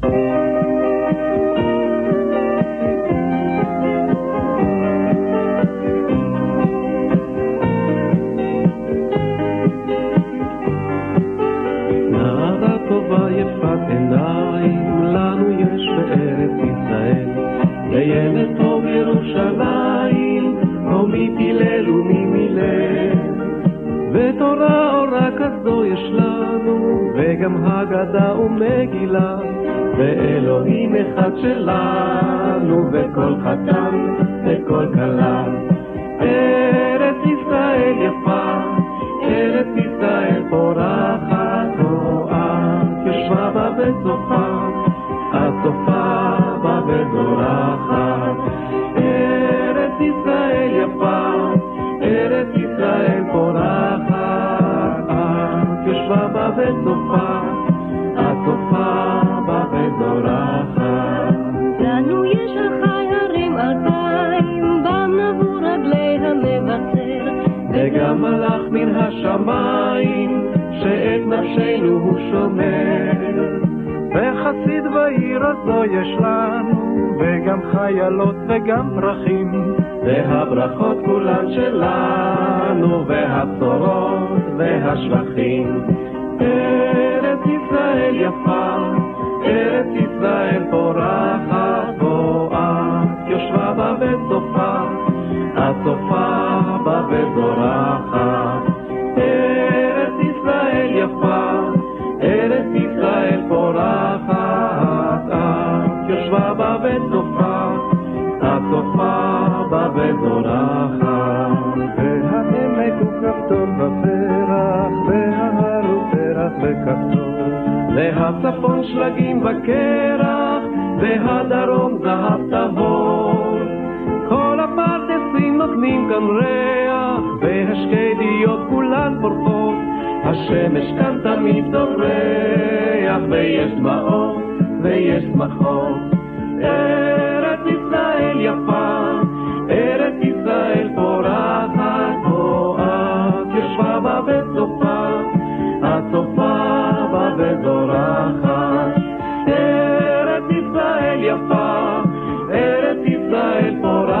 וילד טוב ירושלים, או מפילל וממילל. ותורה אורה כזו יש לנו, וגם הגדה ומגילה, ואלוהים אחד שלנו, וכל חתן וכל כלה. ארץ ישראל יפה, ארץ ישראל פורחת, את ישבה בה וסופה, הסופה בה וזורחת. ארץ ישראל יפה, ארץ ישראל פורחת, את ישבה בה וסופה, הסופה בה וזורחת. לנו יש החיירים 2000, בם נבוא רגלי המבשר, וגם מלאך מן השמיים, שאת נפשנו הוא שומר. וחסיד בעיר הזו יש לנו, וגם חיילות וגם פרחים, והברכות כולן שלנו, והבשורות והשבחים. ארץ ישראל יפה, ארץ ישראל פורחת, את יושבה בה וסופה, הסופה בה וזורחת. ארץ ישראל יפה, ארץ ישראל פורחת, את יושבה בה וסופה, הסופה בה וזורחת. והעמק הוא כפתור בפרח, וההר הוא פרח וכפתור, והצפון שלגים בקרח, והדרום זהב טהור. כל הפרדסים נותנים כאן ריח, והשקדיות כולן פורחות, השמש כאן תמיד זורח, ויש דמעות ויש שמחות. ארץ ישראל יפה, ארץ ישראל פורחת, את ישבה בה וסופה, הסופה בה וזורחת. ארץ ישראל יפה, ארץ ישראל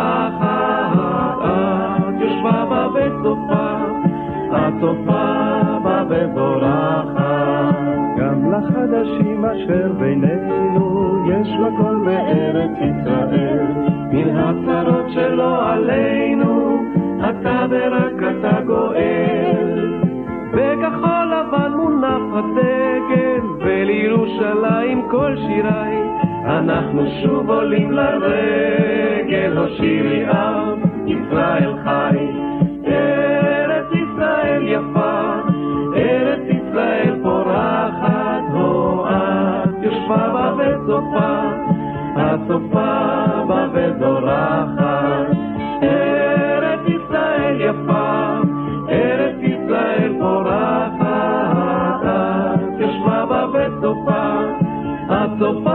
פורחת, את ישבה בה וסופה, הסופה בה וזורחת. גם לחדשים אשר בינינו יש מקום בארץ ישראל, מן הצרות שלו עלינו, אתה ורק אתה גואל. בכחול לבן מונף הדגל, ולירושלים כל שיריי, אנחנו שוב עולים לרגל, הושירי עם ישראל חי. ארץ ישראל יפה, ארץ ישראל פורחת, את יושבה בה וסופה, הסופה בה וזורחת. ארץ ישראל יפה, ארץ ישראל פורחת, את יושבה בה וסופה, הסופה